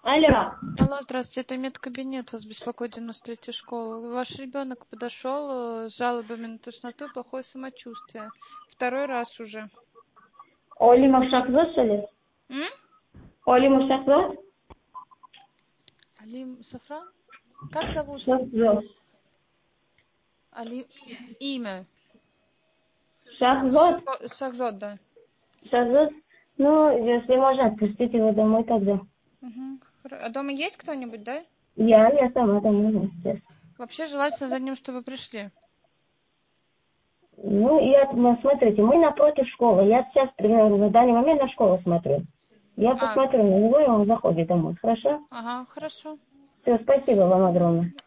Алло. Алло, здравствуйте, это медкабинет, вас беспокоит 93-я школа. Ваш ребенок подошел с жалобами на тошноту и плохое самочувствие. Второй раз уже. Олима Шахзод, что ли? М? Олима Шахзод? Алим Сафран? Как зовут? Шахзод. Али... Имя. Шахзод? Шахзод, да. Шахзод? Ну, если можно, отпустить его домой тогда. Угу. А дома есть кто-нибудь, да? Я сама домой сейчас. Вообще желательно за ним, чтобы пришли. Ну, смотрите, мы напротив школы. Я сейчас, примерно, на данный момент на школу смотрю. Я посмотрю на него, и он заходит домой. Хорошо? Ага, хорошо. Все, спасибо вам огромное.